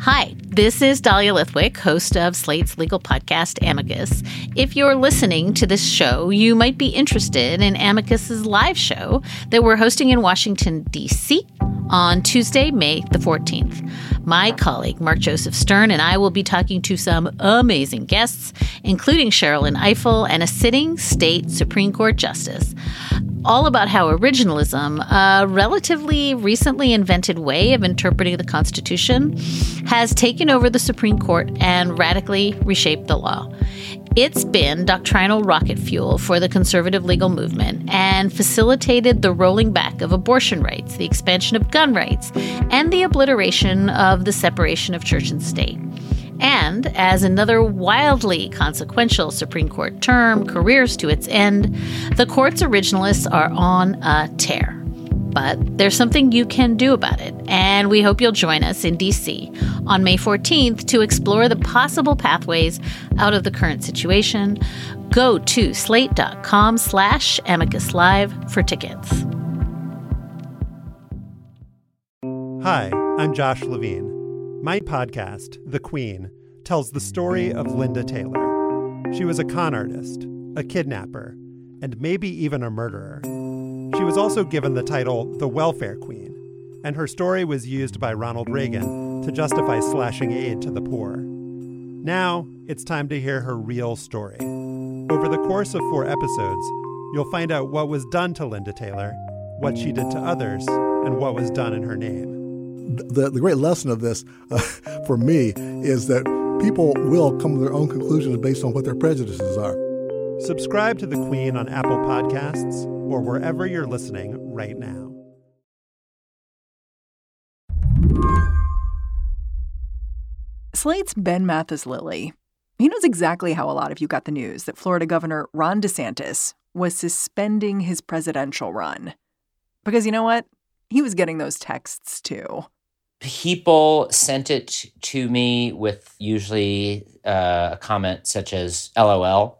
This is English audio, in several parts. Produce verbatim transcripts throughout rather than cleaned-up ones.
Hi, this is Dahlia Lithwick, host of Slate's legal podcast, Amicus. If you're listening to this show, you might be interested in Amicus's live show that we're hosting in Washington, D C on Tuesday, May the fourteenth. My colleague, Mark Joseph Stern, and I will be talking to some amazing guests, including Sherrilyn Ifill and a sitting state Supreme Court justice, all about how originalism, a relatively recently invented way of interpreting the Constitution, has taken over the Supreme Court and radically reshaped the law. It's been doctrinal rocket fuel for the conservative legal movement and facilitated the rolling back of abortion rights, the expansion of gun rights, and the obliteration of the separation of church and state. And as another wildly consequential Supreme Court term careers to its end, the court's originalists are on a tear. But there's something you can do about it, and we hope you'll join us in D C on May fourteenth to explore the possible pathways out of the current situation. Go to slate.com slash amicus live for tickets. Hi, I'm Josh Levine. My podcast, The Queen, tells the story of Linda Taylor. She was a con artist, a kidnapper, and maybe even a murderer. She was also given the title the Welfare Queen, and her story was used by Ronald Reagan to justify slashing aid to the poor. Now, it's time to hear her real story. Over the course of four episodes, you'll find out what was done to Linda Taylor, what she did to others, and what was done in her name. The, the great lesson of this, uh, for me, is that people will come to their own conclusions based on what their prejudices are. Subscribe to The Queen on Apple Podcasts or wherever you're listening right now. Slate's Ben Mathis-Lilley. He knows exactly how a lot of you got the news that Florida Governor Ron DeSantis was suspending his presidential run. Because you know what? He was getting those texts, too. People sent it to me with usually uh, a comment such as LOL,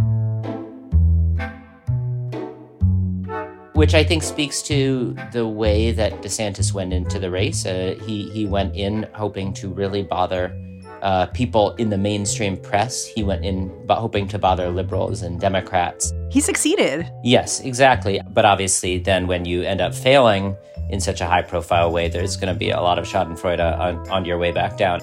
which I think speaks to the way that DeSantis went into the race. Uh, he, he went in hoping to really bother uh, people in the mainstream press. He went in b- hoping to bother liberals and Democrats. He succeeded. Yes, exactly. But obviously then when you end up failing in such a high-profile way, there's going to be a lot of schadenfreude on, on your way back down.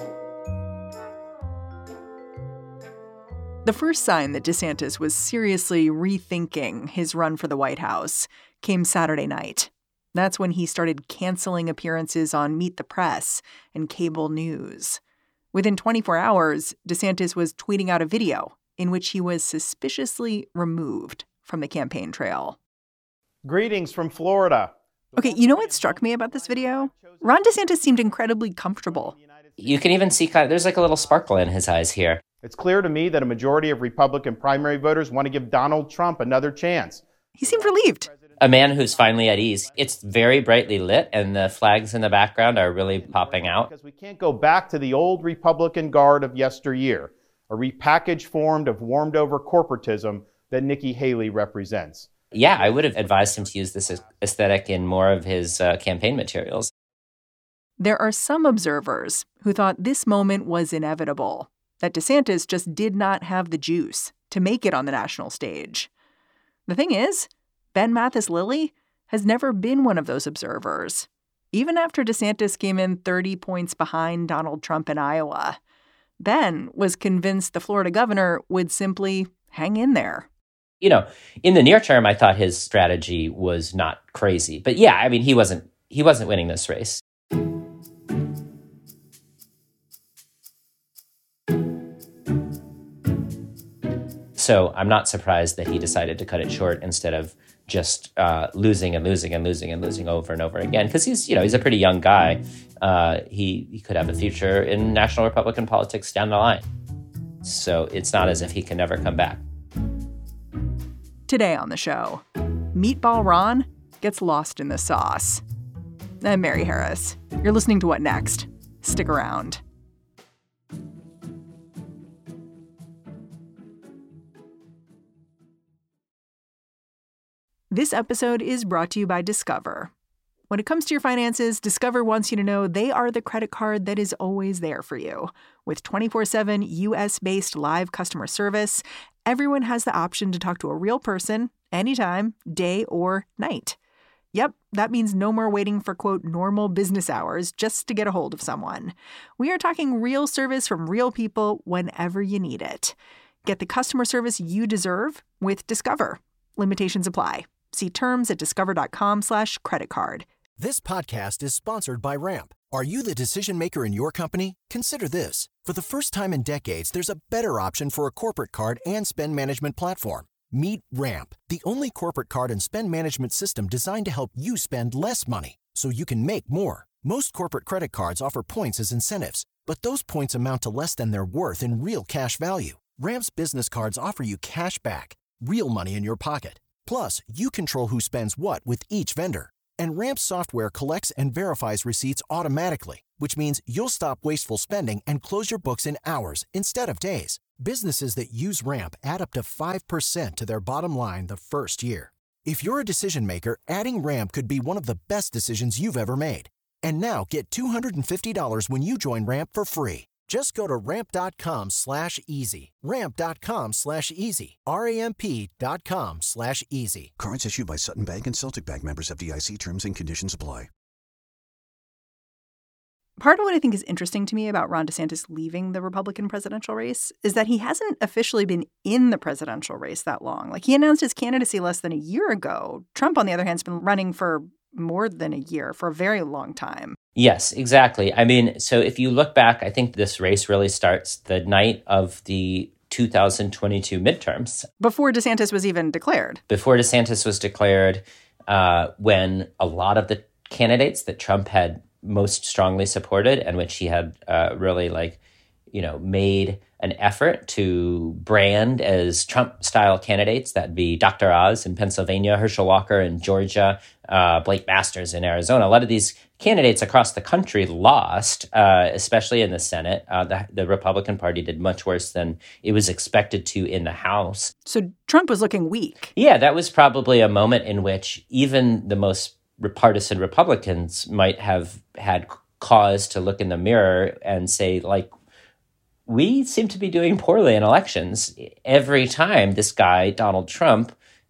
The first sign that DeSantis was seriously rethinking his run for the White House came Saturday night. That's when he started canceling appearances on Meet the Press and cable news. Within twenty-four hours, DeSantis was tweeting out a video in which he was suspiciously removed from the campaign trail. Greetings from Florida. Okay, you know what struck me about this video? Ron DeSantis seemed incredibly comfortable. You can even see kind of, there's like a little sparkle in his eyes here. It's clear to me that a majority of Republican primary voters want to give Donald Trump another chance. He seemed relieved. A man who's finally at ease. It's very brightly lit, and the flags in the background are really popping out. Because we can't go back to the old Republican guard of yesteryear, a repackaged form of warmed-over corporatism that Nikki Haley represents. Yeah, I would have advised him to use this aesthetic in more of his uh, campaign materials. There are some observers who thought this moment was inevitable, that DeSantis just did not have the juice to make it on the national stage. The thing is, Ben Mathis-Lilley has never been one of those observers. Even after DeSantis came in thirty points behind Donald Trump in Iowa, Ben was convinced the Florida governor would simply hang in there. You know, in the near term, I thought his strategy was not crazy. But yeah, I mean, he wasn't he wasn't winning this race. So I'm not surprised that he decided to cut it short instead of just uh, losing and losing and losing and losing over and over again. Because he's, you know, he's a pretty young guy. Uh, he, he could have a future in national Republican politics down the line. So it's not as if he can never come back. Today on the show, Meatball Ron gets lost in the sauce. I'm Mary Harris. You're listening to What Next? Stick around. This episode is brought to you by Discover. When it comes to your finances, Discover wants you to know they are the credit card that is always there for you. With twenty-four seven U S-based live customer service, everyone has the option to talk to a real person anytime, day or night. Yep, that means no more waiting for, quote, normal business hours just to get a hold of someone. We are talking real service from real people whenever you need it. Get the customer service you deserve with Discover. Limitations apply. See terms at discover.com slash credit card. This podcast is sponsored by Ramp. Are you the decision maker in your company? Consider this. For the first time in decades, there's a better option for a corporate card and spend management platform. Meet Ramp, the only corporate card and spend management system designed to help you spend less money so you can make more. Most corporate credit cards offer points as incentives, but those points amount to less than their worth in real cash value. Ramp's business cards offer you cash back, real money in your pocket. Plus, you control who spends what with each vendor. And Ramp software collects and verifies receipts automatically, which means you'll stop wasteful spending and close your books in hours instead of days. Businesses that use Ramp add up to five percent to their bottom line the first year. If you're a decision maker, adding Ramp could be one of the best decisions you've ever made. And now get two hundred fifty dollars when you join Ramp for free. Just go to ramp.com slash easy. Ramp.com slash easy. R-A-M-P dot com slash easy. Cards issued by Sutton Bank and Celtic Bank, members of F D I C. Terms and conditions apply. Part of what I think is interesting to me about Ron DeSantis leaving the Republican presidential race is that he hasn't officially been in the presidential race that long. Like, he announced his candidacy less than a year ago. Trump, on the other hand, has been running for more than a year, for a very long time. Yes, exactly. I mean, so if you look back, I think this race really starts the night of the two thousand twenty-two midterms. Before DeSantis was even declared. Before DeSantis was declared, uh, when a lot of the candidates that Trump had most strongly supported and which he had uh, really like, you know, made an effort to brand as Trump-style candidates. That'd be Doctor Oz in Pennsylvania, Herschel Walker in Georgia, uh, Blake Masters in Arizona. A lot of these candidates across the country lost, uh, especially in the Senate. Uh, the, the Republican Party did much worse than it was expected to in the House. So Trump was looking weak. Yeah, that was probably a moment in which even the most partisan Republicans might have had cause to look in the mirror and say, like, we seem to be doing poorly in elections. Every time this guy, Donald Trump,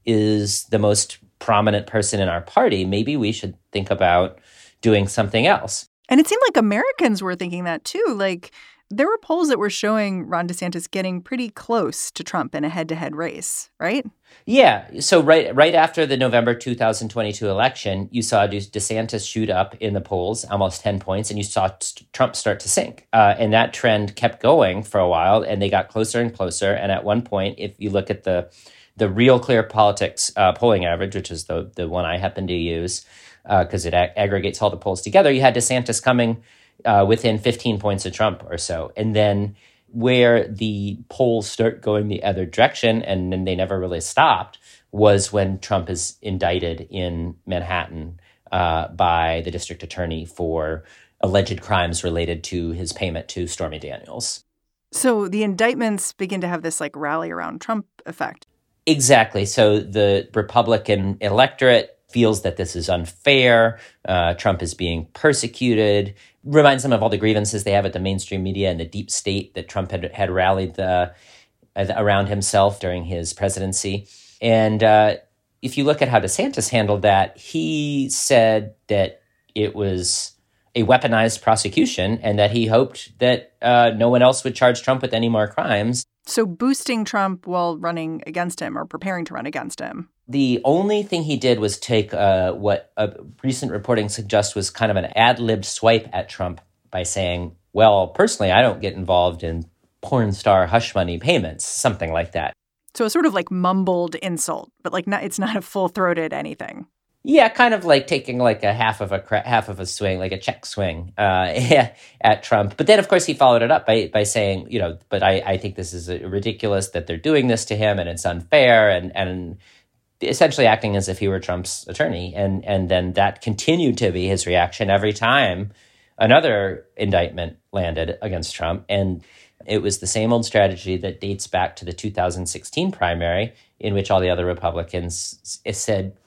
is the most prominent person in our party, maybe we should think about doing something else. And it seemed like Americans were thinking that, too. Like, there were polls that were showing Ron DeSantis getting pretty close to Trump in a head-to-head race, right? Yeah. So right right after the November two thousand twenty-two election, you saw DeSantis shoot up in the polls, almost ten points, and you saw Trump start to sink. Uh, and that trend kept going for a while, and they got closer and closer. And at one point, if you look at the the Real Clear Politics uh, polling average, which is the, the one I happen to use, because uh, it ag- aggregates all the polls together, you had DeSantis coming uh, within fifteen points of Trump or so. And then where the polls start going the other direction, and then they never really stopped, was when Trump is indicted in Manhattan uh, by the district attorney for alleged crimes related to his payment to Stormy Daniels. So the indictments begin to have this like rally around Trump effect. Exactly. So the Republican electorate feels that this is unfair. Uh, Trump is being persecuted. Reminds them of all the grievances they have at the mainstream media and the deep state that Trump had, had rallied the, uh, around himself during his presidency. And uh, if you look at how DeSantis handled that, he said that it was a weaponized prosecution and that he hoped that uh, no one else would charge Trump with any more crimes. So boosting Trump while running against him or preparing to run against him. The only thing he did was take uh, what a recent reporting suggests was kind of an ad-libbed swipe at Trump by saying, well, personally, I don't get involved in porn star hush money payments, something like that. So a sort of like mumbled insult, but like not, it's not a full-throated anything. Yeah, kind of like taking like a half of a half of a swing, like a check swing uh, at Trump. But then, of course, he followed it up by by saying, you know, but I, I think this is ridiculous that they're doing this to him and it's unfair, and and essentially acting as if he were Trump's attorney. And and then that continued to be his reaction every time another indictment landed against Trump. And it was the same old strategy that dates back to the two thousand sixteen primary, in which all the other Republicans said,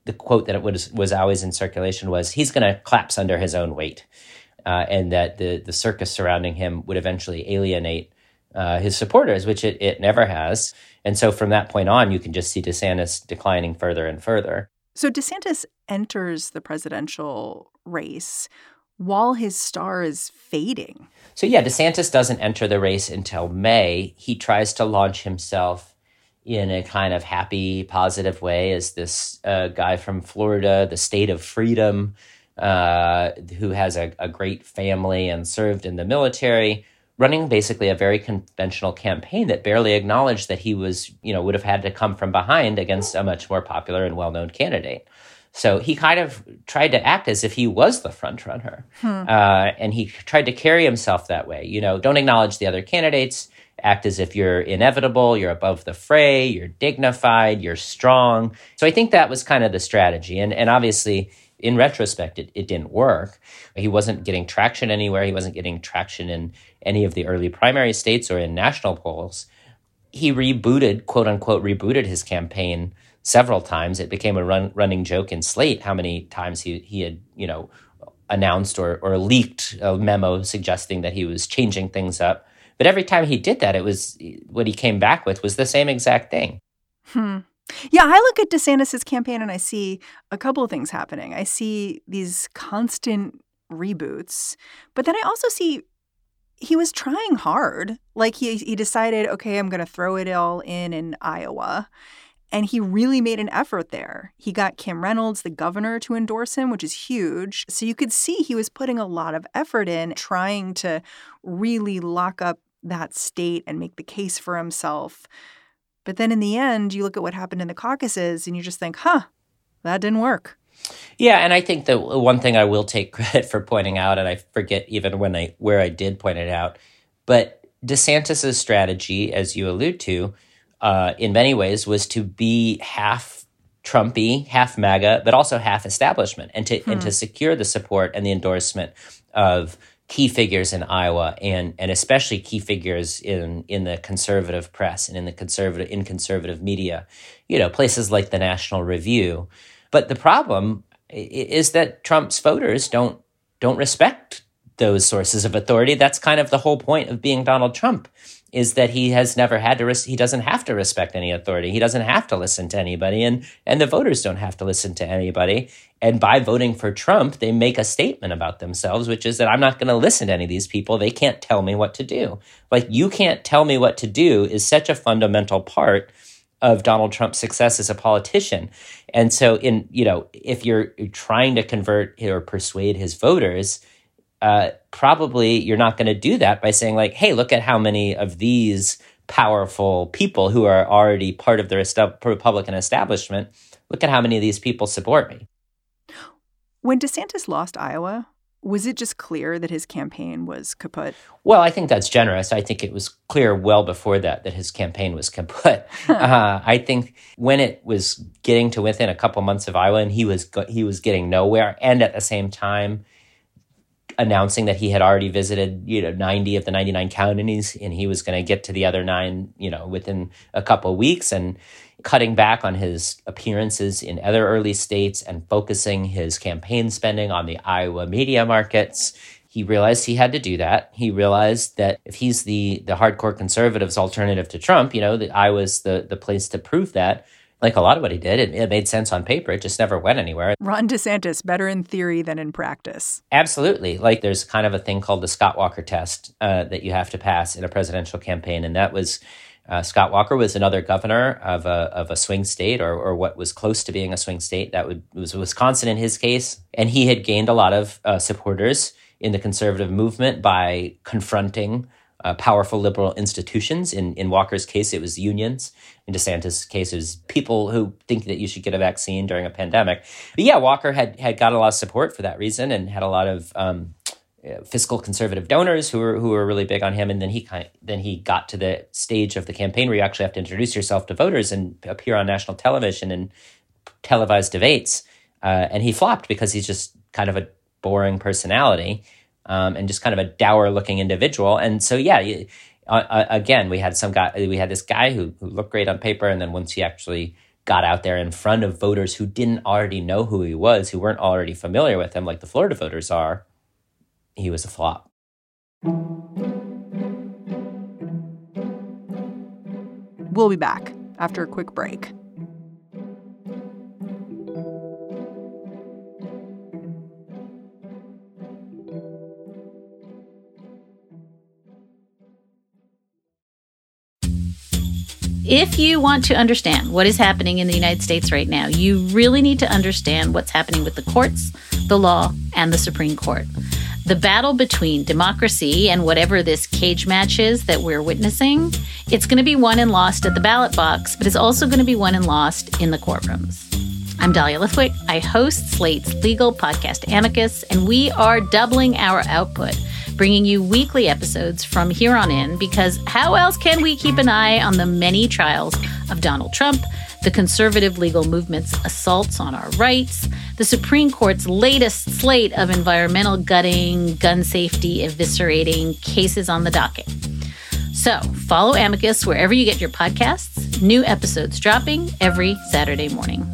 the quote that was was always in circulation was, he's going to collapse under his own weight, uh, and that the the circus surrounding him would eventually alienate uh, his supporters, which it, it never has. And so from that point on, you can just see DeSantis declining further and further. So DeSantis enters the presidential race while his star is fading. So yeah, DeSantis doesn't enter the race until May. He tries to launch himself in a kind of happy, positive way as this uh, guy from Florida, the state of freedom, uh, who has a, a great family and served in the military, running basically a very conventional campaign that barely acknowledged that he was, you know, would have had to come from behind against a much more popular and well-known candidate. So he kind of tried to act as if he was the front runner. Hmm. Uh, and he tried to carry himself that way. You know, don't acknowledge the other candidates, act as if you're inevitable, you're above the fray, you're dignified, you're strong. So I think that was kind of the strategy. And, and obviously, in retrospect, it, it didn't work. He wasn't getting traction anywhere. He wasn't getting traction in any of the early primary states or in national polls. He rebooted, quote unquote, rebooted his campaign several times. It became a run, running joke in Slate how many times he, he had, you know, announced or, or leaked a memo suggesting that he was changing things up. But every time he did that, it was what he came back with was the same exact thing. Hmm. Yeah, I look at DeSantis' campaign and I see a couple of things happening. I see these constant reboots, but then I also see he was trying hard. Like he he decided, okay, I'm going to throw it all in in Iowa. And he really made an effort there. He got Kim Reynolds, the governor, to endorse him, which is huge. So you could see he was putting a lot of effort in trying to really lock up that state and make the case for himself. But then in the end, you look at what happened in the caucuses and you just think, huh, that didn't work. Yeah, and I think the one thing I will take credit for pointing out, and I forget even when I where I did point it out, but DeSantis' strategy, as you allude to, uh, in many ways was to be half Trumpy, half MAGA, but also half establishment, and to hmm. and to secure the support and the endorsement of key figures in Iowa, and and especially key figures in in the conservative press and in the conservative in conservative media, you know, places like the National Review. But the problem is that Trump's voters don't don't respect those sources of authority. That's kind of the whole point of being Donald Trump, is that he has never had to, res- he doesn't have to respect any authority. He doesn't have to listen to anybody, and, and the voters don't have to listen to anybody. And by voting for Trump, they make a statement about themselves, which is that I'm not going to listen to any of these people. They can't tell me what to do. Like, you can't tell me what to do is such a fundamental part of Donald Trump's success as a politician. And so, in, you know, if you're trying to convert or persuade his voters, Uh, probably you're not going to do that by saying, like, hey, look at how many of these powerful people who are already part of the rest- Republican establishment, look at how many of these people support me. When DeSantis lost Iowa, was it just clear that his campaign was kaput? Well, I think that's generous. I think it was clear well before that that his campaign was kaput. uh, I think when it was getting to within a couple months of Iowa and he was go- he was getting nowhere, and at the same time announcing that he had already visited, you know, ninety of the ninety-nine counties, and he was going to get to the other nine, you know, within a couple of weeks, and cutting back on his appearances in other early states and focusing his campaign spending on the Iowa media markets. He realized he had to do that. He realized that if he's the the hardcore conservatives' alternative to Trump, you know, that Iowa's the the place to prove that. Like a lot of what he did, it, it made sense on paper. It just never went anywhere. Ron DeSantis, better in theory than in practice. Absolutely. Like, there's kind of a thing called the Scott Walker test uh, that you have to pass in a presidential campaign. And that was, uh, Scott Walker was another governor of a of a swing state, or or what was close to being a swing state. That would, was Wisconsin in his case. And he had gained a lot of uh, supporters in the conservative movement by confronting Uh, powerful liberal institutions. In, in Walker's case, it was unions. In DeSantis' case, it was people who think that you should get a vaccine during a pandemic. But yeah, Walker had had got a lot of support for that reason, and had a lot of um, fiscal conservative donors who were who were really big on him. And then he kind of, then he got to the stage of the campaign where you actually have to introduce yourself to voters and appear on national television and televised debates. Uh, and he flopped because he's just kind of a boring personality. Um, and just kind of a dour-looking individual, and so yeah, you, uh, uh, again, we had some guy, we had this guy who who looked great on paper, and then once he actually got out there in front of voters who didn't already know who he was, who weren't already familiar with him, like the Florida voters are, he was a flop. We'll be back after a quick break. If you want to understand what is happening in the United States right now, you really need to understand what's happening with the courts, the law, and the Supreme Court. The battle between democracy and whatever this cage match is that we're witnessing, it's going to be won and lost at the ballot box, but it's also going to be won and lost in the courtrooms. I'm Dahlia Lithwick. I host Slate's legal podcast Amicus, and we are doubling our output, bringing you weekly episodes from here on in, because how else can we keep an eye on the many trials of Donald Trump, the conservative legal movement's assaults on our rights, the Supreme Court's latest slate of environmental gutting, gun safety eviscerating cases on the docket. So follow Amicus wherever you get your podcasts. New episodes dropping every Saturday morning.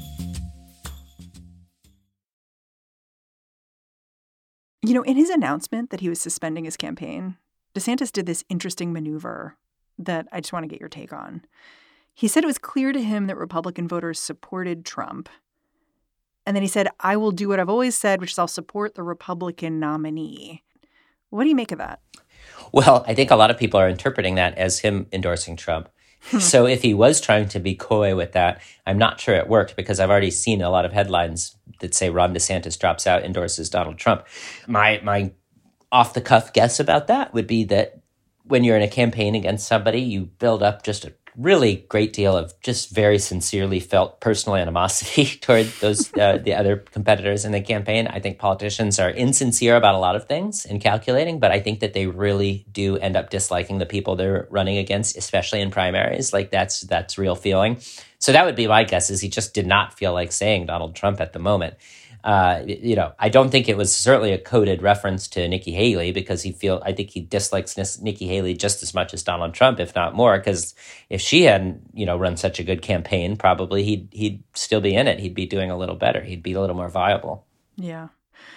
You know, in his announcement that he was suspending his campaign, DeSantis did this interesting maneuver that I just want to get your take on. He said it was clear to him that Republican voters supported Trump. And then he said, I will do what I've always said, which is I'll support the Republican nominee. What do you make of that? Well, I think a lot of people are interpreting that as him endorsing Trump. So if he was trying to be coy with that, I'm not sure it worked, because I've already seen a lot of headlines that say Ron DeSantis drops out, endorses Donald Trump. My my off-the-cuff guess about that would be that when you're in a campaign against somebody, you build up just a really great deal of just very sincerely felt personal animosity toward those uh, the other competitors in the campaign. I think politicians are insincere about a lot of things and calculating, but I think that they really do end up disliking the people they're running against, especially in primaries. Like that's that's real feeling. So that would be my guess, is he just did not feel like saying Donald Trump at the moment. Uh, you know, I don't think it was certainly a coded reference to Nikki Haley, because he feel I think he dislikes Nikki Haley just as much as Donald Trump, if not more. Because if she hadn't, you know, run such a good campaign, probably he'd he'd still be in it. He'd be doing a little better. He'd be a little more viable. Yeah.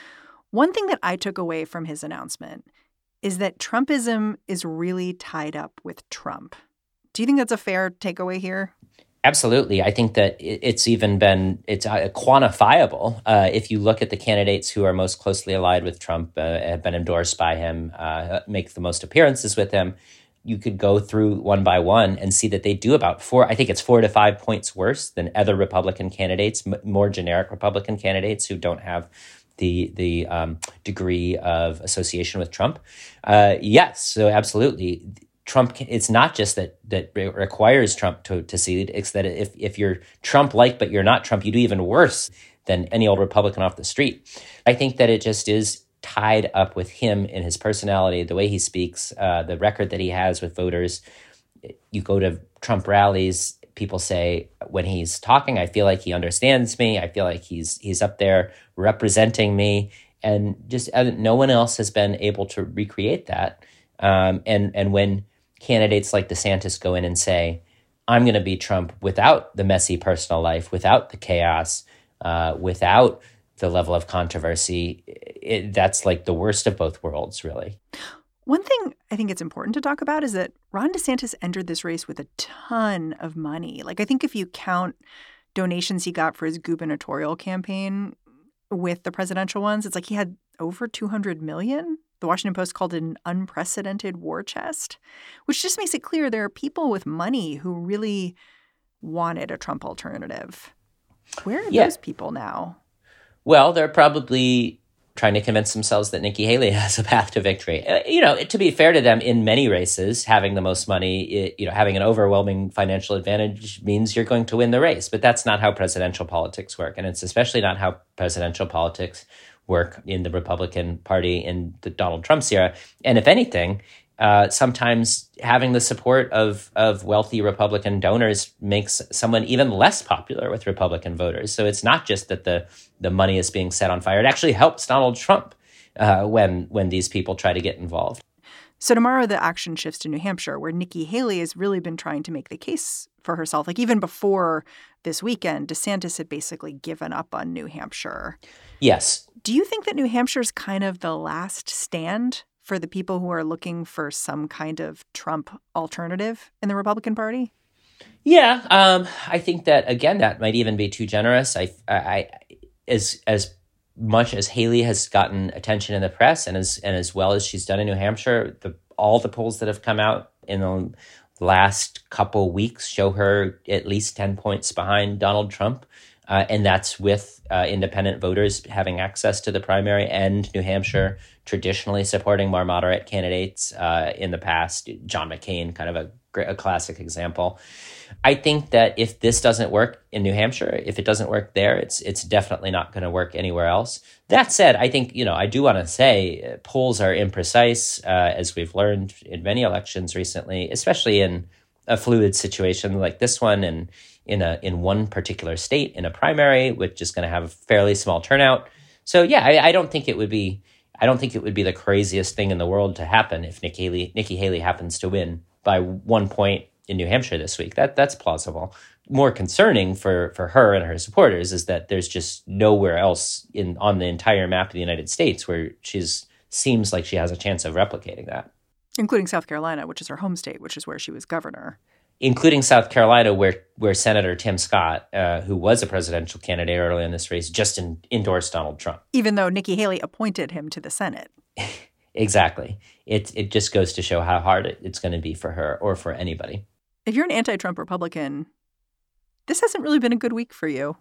One thing that I took away from his announcement is that Trumpism is really tied up with Trump. Do you think that's a fair takeaway here? Absolutely. I think that it's even been, it's quantifiable. Uh, if you look at the candidates who are most closely allied with Trump, uh, have been endorsed by him, uh, make the most appearances with him, you could go through one by one and see that they do about four, I think it's four to five points worse than other Republican candidates, m- more generic Republican candidates who don't have the the um, degree of association with Trump. Uh, yes, so absolutely. Trump, it's not just that that requires Trump to, to cede. It's that if, if you're Trump-like, but you're not Trump, you do even worse than any old Republican off the street. I think that it just is tied up with him in his personality, the way he speaks, uh, the record that he has with voters. You go to Trump rallies, people say when he's talking, I feel like he understands me. I feel like he's he's up there representing me. And just uh, no one else has been able to recreate that. Um, and and when candidates like DeSantis go in and say, I'm going to be Trump without the messy personal life, without the chaos, uh, without the level of controversy, it, that's like the worst of both worlds, really. One thing I think it's important to talk about is that Ron DeSantis entered this race with a ton of money. Like, I think if you count donations he got for his gubernatorial campaign with the presidential ones, it's like he had over two hundred million dollars. The Washington Post called it an unprecedented war chest, which just makes it clear there are people with money who really wanted a Trump alternative. Where are yeah. those people now? Well, they're probably trying to convince themselves that Nikki Haley has a path to victory. Uh, you know, to be fair to them, in many races, having the most money, it, you know, having an overwhelming financial advantage means you're going to win the race. But that's not how presidential politics work. And it's especially not how presidential politics work in the Republican Party in the Donald Trump's era. And if anything, uh, sometimes having the support of of wealthy Republican donors makes someone even less popular with Republican voters. So it's not just that the the money is being set on fire. It actually helps Donald Trump uh, when when these people try to get involved. So tomorrow the action shifts to New Hampshire, where Nikki Haley has really been trying to make the case for herself. Like even before this weekend, DeSantis had basically given up on New Hampshire. Yes. Do you think that New Hampshire's kind of the last stand for the people who are looking for some kind of Trump alternative in the Republican Party? Yeah, um, I think that, again, that might even be too generous. I, I, as as much as Haley has gotten attention in the press and as and as well as she's done in New Hampshire, the all the polls that have come out in the last couple weeks show her at least ten points behind Donald Trump. Uh, and that's with uh, independent voters having access to the primary and New Hampshire traditionally supporting more moderate candidates uh, in the past. John McCain, kind of a, a classic example. I think that if this doesn't work in New Hampshire, if it doesn't work there, it's it's definitely not going to work anywhere else. That said, I think, you know, I do want to say uh, polls are imprecise, uh, as we've learned in many elections recently, especially in a fluid situation like this one and in a in one particular state in a primary, which is going to have a fairly small turnout. So, yeah, I, I don't think it would be I don't think it would be the craziest thing in the world to happen if Nikki Haley, Nikki Haley happens to win by one point in New Hampshire this week. That that's plausible. More concerning for, for her and her supporters is that there's just nowhere else in on the entire map of the United States where she's seems like she has a chance of replicating that. Including South Carolina, which is her home state, which is where she was governor. Including South Carolina, where where Senator Tim Scott, uh, who was a presidential candidate early in this race, just in, endorsed Donald Trump. Even though Nikki Haley appointed him to the Senate. Exactly. It it just goes to show how hard it, it's going to be for her or for anybody. If you're an anti-Trump Republican, this hasn't really been a good week for you.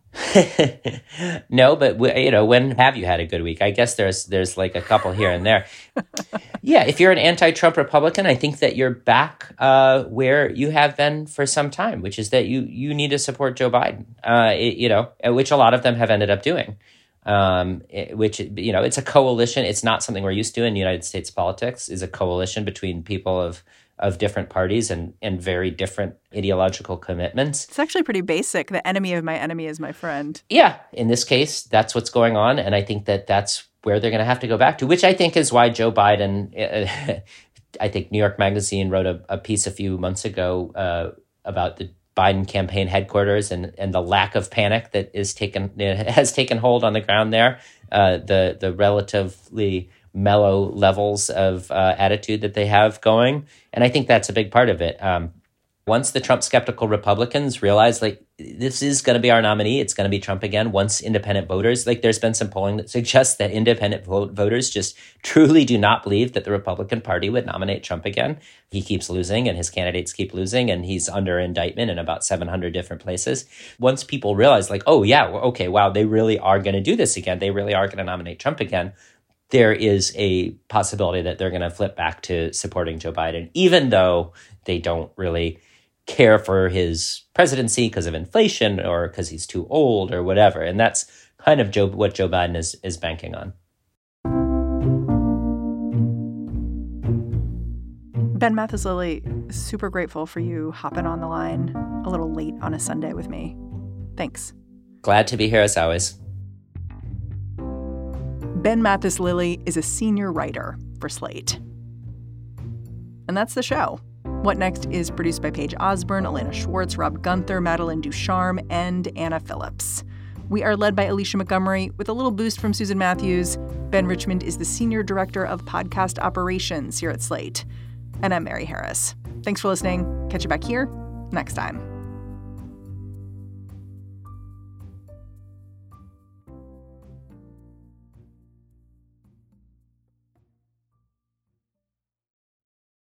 No, but you know, when have you had a good week? I guess there's there's like a couple here and there. Yeah, if you're an anti-Trump Republican, I think that you're back uh, where you have been for some time, which is that you you need to support Joe Biden. Uh, it, you know, which a lot of them have ended up doing. Um, it, which you know, it's a coalition. It's not something we're used to in United States politics. Is a coalition between people of. of different parties and, and very different ideological commitments. It's actually pretty basic. The enemy of my enemy is my friend. Yeah. In this case, that's what's going on. And I think that that's where they're going to have to go back to, which I think is why Joe Biden, uh, I think New York Magazine wrote a, a piece a few months ago uh, about the Biden campaign headquarters and, and the lack of panic that is taken has taken hold on the ground there. Uh, the the relatively mellow levels of uh, attitude that they have going. And I think that's a big part of it. Um, once the Trump skeptical Republicans realize, like, this is going to be our nominee, it's going to be Trump again, once independent voters, like there's been some polling that suggests that independent vote voters just truly do not believe that the Republican Party would nominate Trump again. He keeps losing and his candidates keep losing and he's under indictment in about seven hundred different places. Once people realize, like, oh, yeah, okay, wow, they really are going to do this again. They really are going to nominate Trump again. There is a possibility that they're going to flip back to supporting Joe Biden, even though they don't really care for his presidency because of inflation or because he's too old or whatever. And that's kind of Joe, what Joe Biden is, is banking on. Ben Mathis-Lilly, super grateful for you hopping on the line a little late on a Sunday with me. Thanks. Glad to be here as always. Ben Mathis-Lilly is a senior writer for Slate. And that's the show. What Next is produced by Paige Osborne, Elena Schwartz, Rob Gunther, Madeline Ducharme, and Anna Phillips. We are led by Alicia Montgomery with a little boost from Susan Matthews. Ben Richmond is the senior director of podcast operations here at Slate. And I'm Mary Harris. Thanks for listening. Catch you back here next time.